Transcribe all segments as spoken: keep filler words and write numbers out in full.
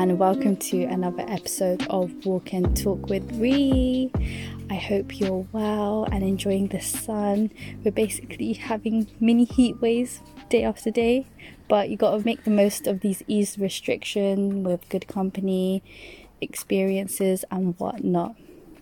and welcome to another episode of Walk and Talk with Ree. I hope you're well and enjoying the sun. We're basically having mini heat waves day after day, but you got to make the most of these eased restrictions with good company, experiences and whatnot.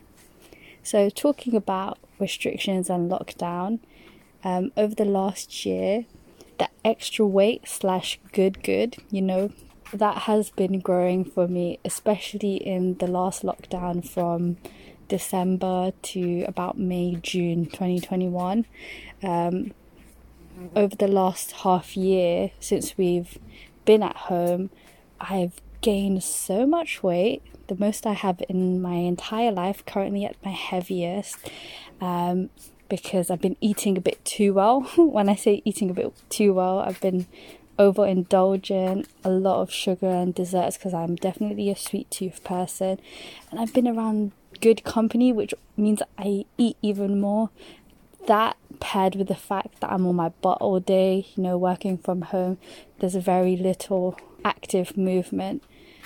So talking about restrictions and lockdown, um, over the last year, the extra weight slash good good, you know, that has been growing for me, especially in the last lockdown from December to about May, June twenty twenty-one. Um, over the last half year since we've been at home, I've gained so much weight, the most I have in my entire life, currently at my heaviest, um, because I've been eating a bit too well. When I say eating a bit too well, I've been overindulgent, a lot of sugar and desserts because I'm definitely a sweet tooth person, and I've been around good company, which means I eat even more. That paired with the fact that I'm on my butt all day, you know, working from home, there's very little active movement,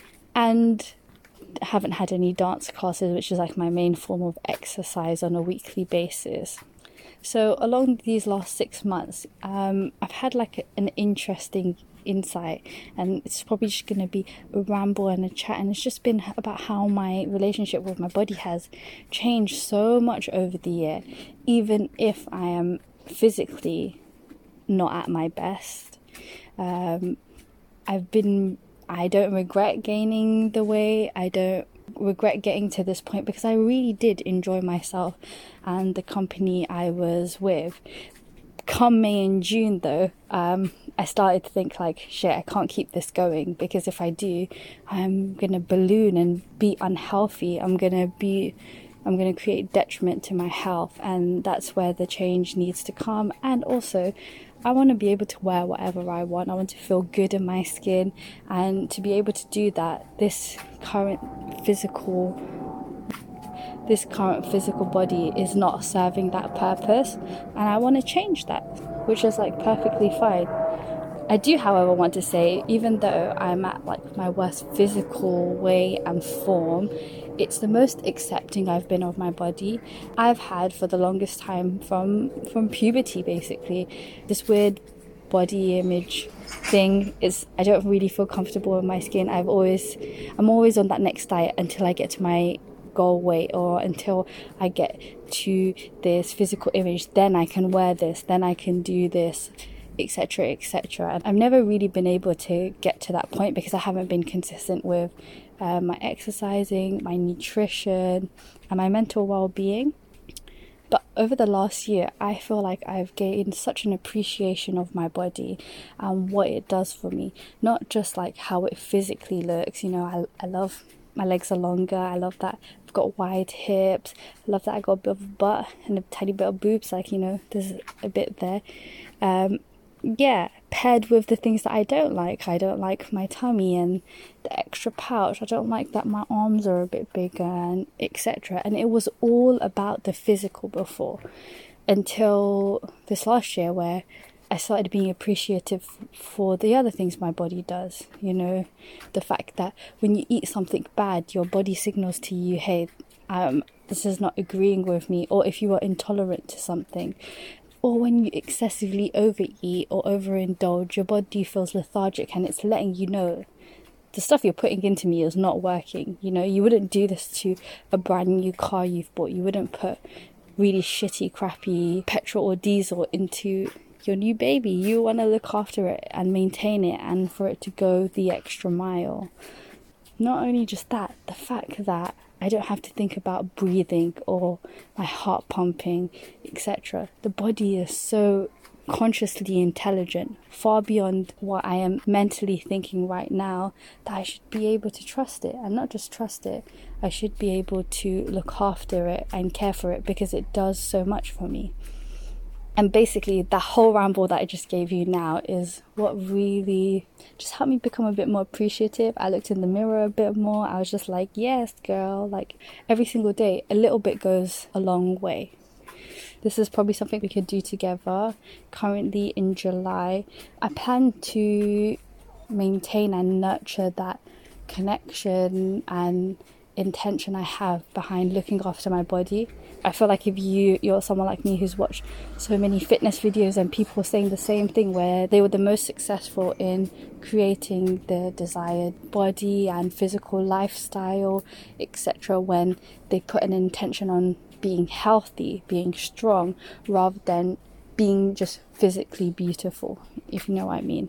and haven't had any dance classes, which is like my main form of exercise on a weekly basis. So along these last six months, um, I've had like a, an interesting insight, and it's probably just going to be a ramble and a chat, and it's just been about how my relationship with my body has changed so much over the year, even if I am physically not at my best. Um, I've been, I don't regret gaining the weight, I don't regret getting to this point because I really did enjoy myself and the company I was with. Come May and June though, um, I started to think like, shit, I can't keep this going, because if I do, I'm gonna balloon and be unhealthy. I'm gonna be, I'm gonna create detriment to my health, and that's where the change needs to come. And also, I want to be able to wear whatever I want. I want to feel good in my skin, and to be able to do that, this current physical this current physical body is not serving that purpose, and I want to change that, which is like perfectly fine. I do, however, want to say, even though I'm at like my worst physical way and form, it's the most accepting I've been of my body I've had for the longest time, from from puberty basically. This weird body image thing is, I don't really feel comfortable with my skin. I've always I'm always on that next diet until I get to my goal weight, or until I get to this physical image, then I can wear this, then I can do this, etc, etc. And I've never really been able to get to that point because I haven't been consistent with uh, my exercising, my nutrition and my mental well-being. But over the last year, I feel like I've gained such an appreciation of my body and what it does for me, not just like how it physically looks. You know, I, I love my legs are longer, I love that I've got wide hips, I love that I got a bit of a butt and a tiny bit of boobs, like, you know, there's a bit there. Um, yeah, paired with the things that I don't like. I don't like my tummy and the extra pouch. I don't like that my arms are a bit bigger, and et cetera. And it was all about the physical before, until this last year where I started being appreciative for the other things my body does. You know, the fact that when you eat something bad, your body signals to you, hey, um, this is not agreeing with me. Or if you are intolerant to something, or when you excessively overeat or overindulge, your body feels lethargic, and it's letting you know the stuff you're putting into me is not working. You know, you wouldn't do this to a brand new car you've bought. You wouldn't put really shitty, crappy petrol or diesel into your new baby. You want to look after it and maintain it, and for it to go the extra mile. Not only just that, the fact that I don't have to think about breathing or my heart pumping, et cetera. The body is so consciously intelligent, far beyond what I am mentally thinking right now, that I should be able to trust it. And not just trust it, I should be able to look after it and care for it, because it does so much for me. And basically, the whole ramble that I just gave you now is what really just helped me become a bit more appreciative. I looked in the mirror a bit more. I was just like, yes, girl. Like, every single day, a little bit goes a long way. This is probably something we could do together. Currently in July, I plan to maintain and nurture that connection and intention I have behind looking after my body. I feel like if you you're someone like me who's watched so many fitness videos and people saying the same thing, where they were the most successful in creating the desired body and physical lifestyle, etc., when they put an intention on being healthy, being strong, rather than being just physically beautiful, if you know what I mean.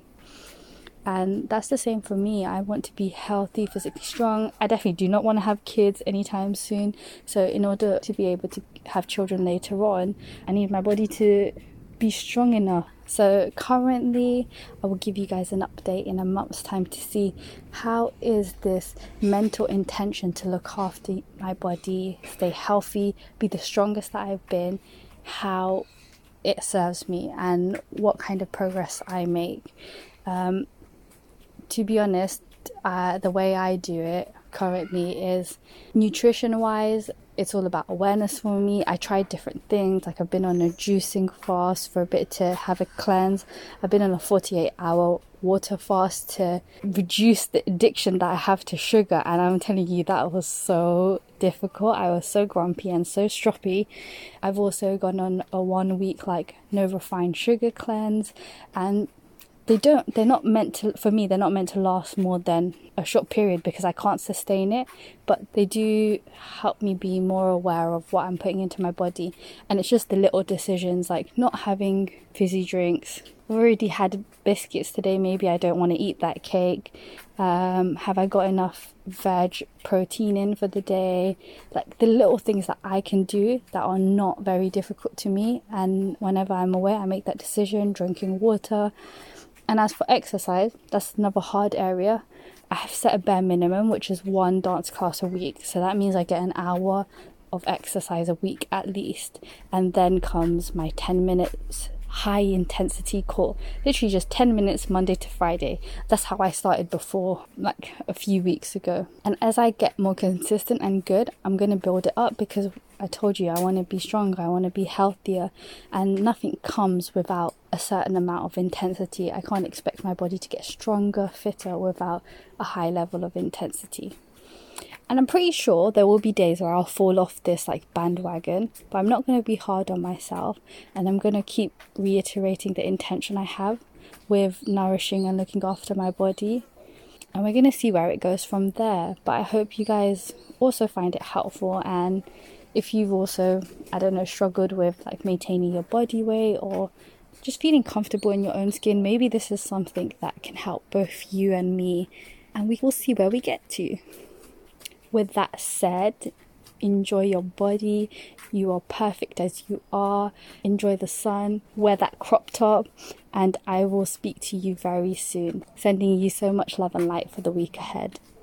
And that's the same for me. I want to be healthy, physically strong. I definitely do not want to have kids anytime soon. So in order to be able to have children later on, I need my body to be strong enough. So currently, I will give you guys an update in a month's time to see how is this mental intention to look after my body, stay healthy, be the strongest that I've been, how it serves me and what kind of progress I make. Um, To be honest, uh, the way I do it currently is nutrition-wise, it's all about awareness for me. I tried different things, like I've been on a juicing fast for a bit to have a cleanse. I've been on a forty-eight hour water fast to reduce the addiction that I have to sugar. And I'm telling you, that was so difficult. I was so grumpy and so stroppy. I've also gone on a one week like no refined sugar cleanse, and They don't, they're not meant to, for me, they're not meant to last more than a short period because I can't sustain it, but they do help me be more aware of what I'm putting into my body. And it's just the little decisions, like not having fizzy drinks. I've already had biscuits today, maybe I don't want to eat that cake. Um, have I got enough veg protein in for the day? Like the little things that I can do that are not very difficult to me. And whenever I'm aware, I make that decision, drinking water. And as for exercise, that's another hard area. I have set a bare minimum, which is one dance class a week. So that means I get an hour of exercise a week at least. And then comes my ten minutes high intensity core. Literally just ten minutes Monday to Friday. That's how I started before, like a few weeks ago. And as I get more consistent and good, I'm going to build it up because I told you I want to be stronger, I want to be healthier, and nothing comes without a certain amount of intensity. I can't expect my body to get stronger, fitter without a high level of intensity. And I'm pretty sure there will be days where I'll fall off this like bandwagon, but I'm not going to be hard on myself, and I'm going to keep reiterating the intention I have with nourishing and looking after my body. And we're going to see where it goes from there. But I hope you guys also find it helpful, and if you've also, I don't know, struggled with like maintaining your body weight or just feeling comfortable in your own skin, maybe this is something that can help both you and me, and we will see where we get to. With that said, enjoy your body. You are perfect as you are. Enjoy the sun, wear that crop top, and I will speak to you very soon. Sending you so much love and light for the week ahead.